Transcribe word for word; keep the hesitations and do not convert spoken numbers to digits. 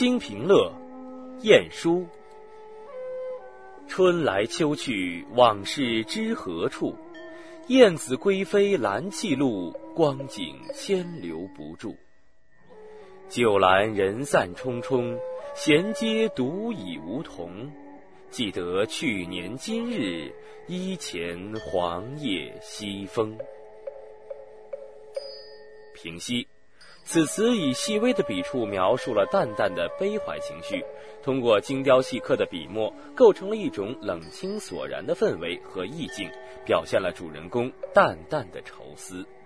清平乐，晏殊。春来秋去，往事知何处？燕子归飞蓝气路，光景牵留不住。酒阑人散匆匆，闲阶独倚梧桐。记得去年今日，衣前黄叶西风。平息。此词以细微的笔触描述了淡淡的悲怀情绪，通过精雕细刻的笔墨，构成了一种冷清索然的氛围和意境，表现了主人公淡淡的愁思。